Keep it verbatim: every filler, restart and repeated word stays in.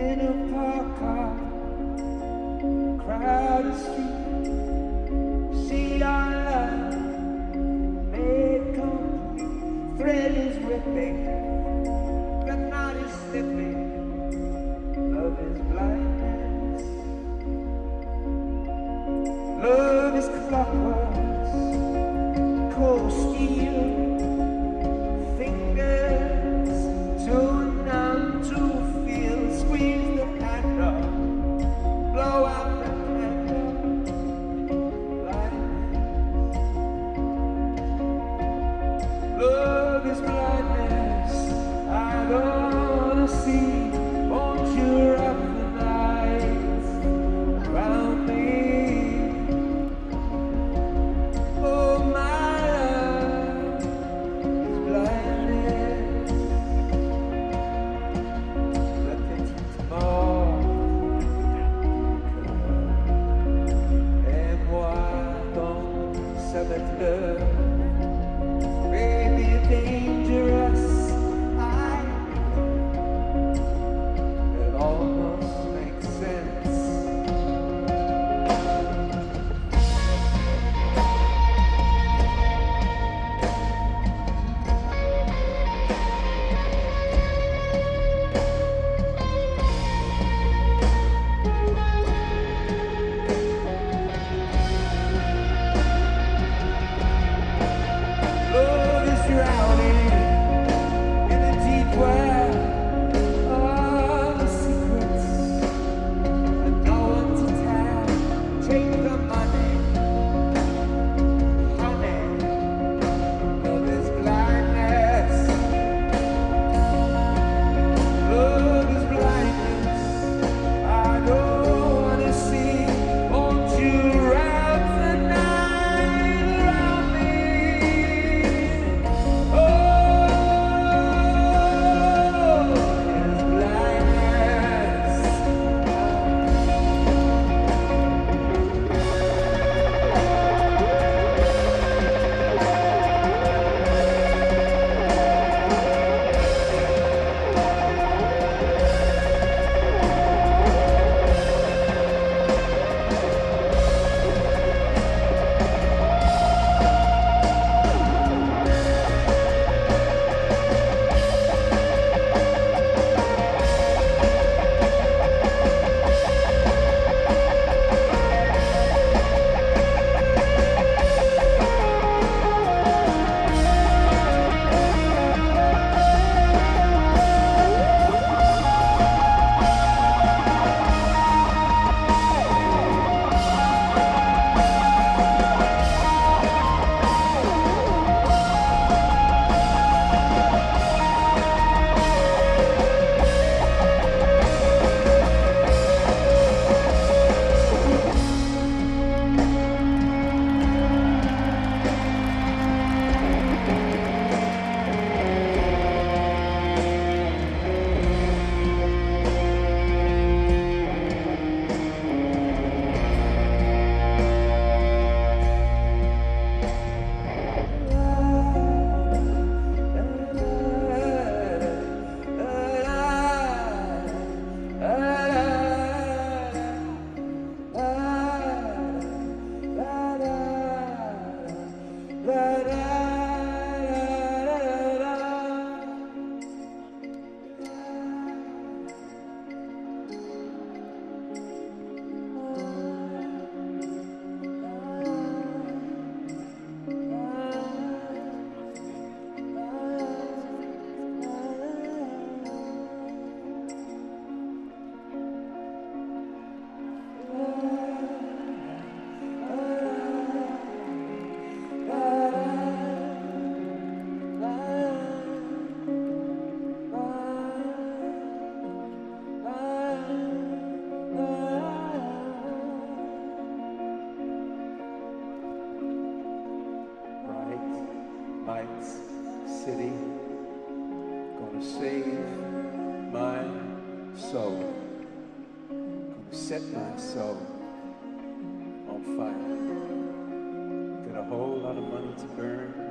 in a park car, crowded street, see our love made complete. Thread is ripping, the knot is slipping, love is blindness, love is clockwork, cold steel, fingers too numb to feel, squeeze the handle, blow out the candle, blindness, love is blindness, I don't wanna see, won't you wrap the night around me, oh my love is blindness, la petite mort, et moi dans sa belle, baby you're dangerous, I it almost makes sense. Love is drowning in a deep well of secrets and no one to tell. Take the money, honey. Love is blindness. Love is blindness. I don't wanna see. Won't you wrap the night around me? Oh, it's blindness. Lights, city, gonna save my soul, gonna set my soul on fire, got a whole lot of money to burn,